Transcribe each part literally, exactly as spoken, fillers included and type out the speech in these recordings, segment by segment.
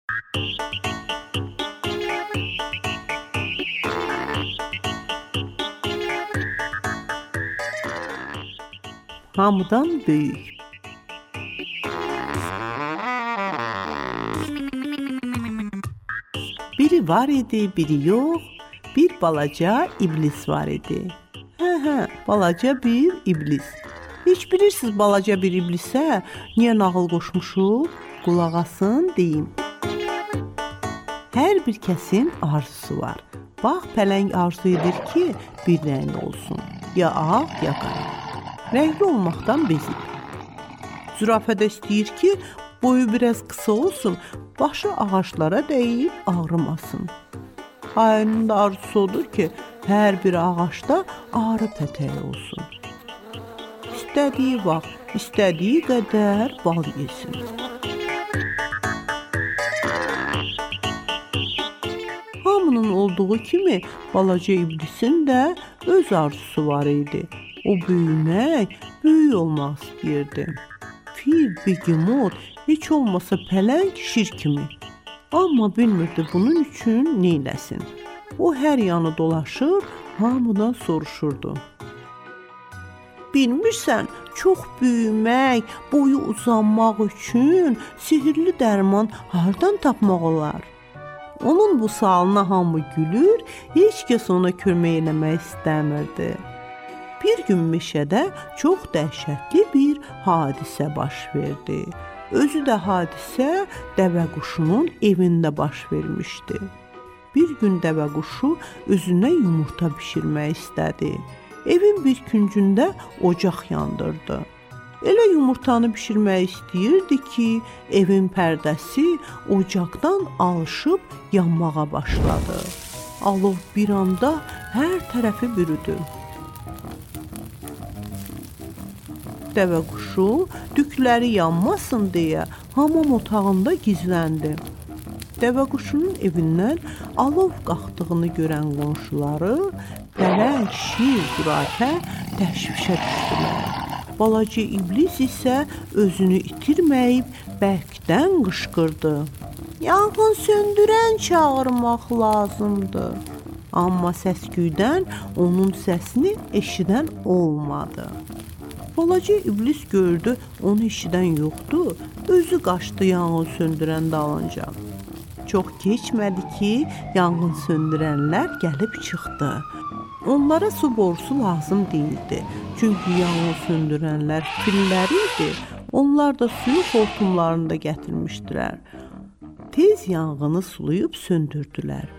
Hamıdan böyük. Biri var idi, biri yox. Bir balaca iblis var idi. Hə, hə, balaca bir iblis. Heç bilirsiniz balaca bir iblisə niyə nağıl qoşmuşuq? Qulaq asın, deyim. Hər bir kəsin arzusu var. Bax, pələng arzu edir ki, bir rəngli olsun. Ya ağ, ya qara. Rəngli olmaqdan bezib. Zürafə də istəyir ki, boyu biraz qısa olsun, başı ağaclara dəyib ağrımasın. Ayının da arzusu odur ki, hər bir ağacda arı pətəyi olsun. İstədiyi vaxt, istədiyi qədər bal yesin. Hamının olduğu kimi balaca iblisin də öz arzusu var idi. O böyümək, böyük olmaq istəyirdi. Fil, begemot, heç olmasa pələng, şir kimi. Amma bilmirdi bunun üçün neyləsin. O hər yanı dolaşır, hamıdan soruşurdu. Bilmirsən, çox böyümək, boyu uzanmaq üçün sihirli dərman hardan tapmaq olar? Onun bu sualına hamı gülür, heç kəs ona kömək eləmək istəmirdi. Bir gün meşədə çox dəhşətli bir hadisə baş verdi. Özü də hadisə dəvəquşunun evində baş vermişdi. Bir gün dəvəquşu özünə yumurta bişirmək istədi. Evin bir küncündə ocaq yandırdı. Elə yumurtanı bişirmək istəyirdi ki, evin pərdəsi ocaqdan alışıb yanmağa başladı. Alov bir anda hər tərəfi bürüdü. Dəvəquşu dükləri yanmasın deyə hamam otağında gizləndi. Dəvəquşunun evindən alov qalxdığını görən qonşuları pələng, şir, zürafə təşvişə düşdülər. Balaca iblis isə özünü itirməyib bərkdən qışqırdı. Yanğın söndürən çağırmaq lazımdır. Amma səsküydən onun səsini eşidən olmadı. Balaca iblis gördü, onu eşidən yoxdur, özü qaçdı yanğın söndürən dalınca. Çox keçmədi ki, yanğın söndürənlər gəlib çıxdı. Onlara su borusu lazım deyildi, çünki yanğın söndürənlər fillər idi, onlar da suyu xortumlarında gətirmişdilər. Tez yanğını sulayıb söndürdülər.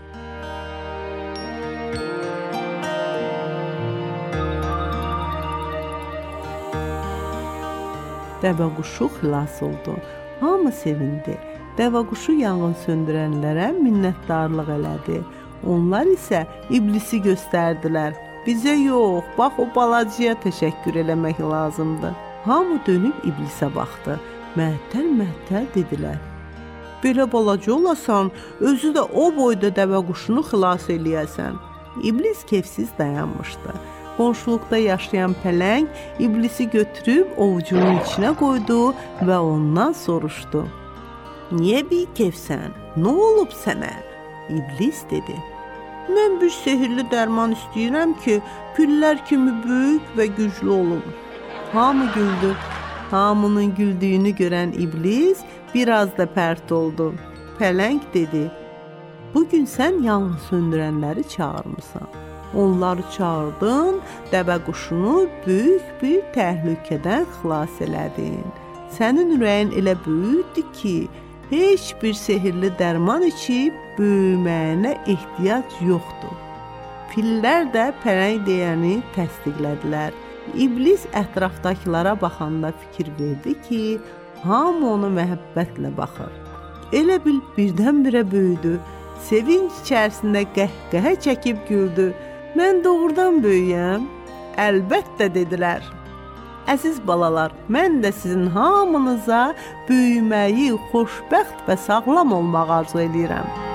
Dəvəquşu xilas oldu. Hamı sevindi. Dəvəquşu yanğın söndürənlərə minnətdarlıq elədi. Onlar isə iblisi göstərdilər. Bizə yox, bax o balacaya təşəkkür eləmək lazımdır. Hamı dönüb iblisə baxdı. Məhtəl-məhtəl dedilər. Belə balaca olasan, özü də o boyda dəvəquşunu xilas eləyəsən. İblis kefsiz dayanmışdı. Qonşuluqda yaşayan pələng iblisi götürüb ovucunun içinə qoydu və ondan soruşdu. Niyə bikefsən? Nə olub sənə? İblis dedi. Mən bir sehirli dərman istəyirəm ki, fillər kimi böyük və güclü olum. Hamı güldü. Hamının güldüyünü görən iblis biraz da pərt oldu. Pələng dedi. Bugün sən yanğın söndürənləri çağırmısan. Onları çağırdın, dəvəquşunu böyük bir təhlükədən xilas elədin. Sənin ürəyin elə böyükdür ki, heç bir sehirli dərman içib böyüməyinə ehtiyac yoxdur. Fillər də pələng deyəni təsdiqlədilər. İblis ətrafdakılara baxanda fikir verdi ki, hamı ona məhəbbətlə baxır. Elə bil birdən-birə böyüdü. Sevinç içərisində qəhqəhə çəkib güldü. Mən doğrudan böyüyəm? Əlbəttə dedilər. Əziz balalar, mən də sizin hamınıza böyüməyi, xoşbəxt və sağlam olmağı arzu edirəm.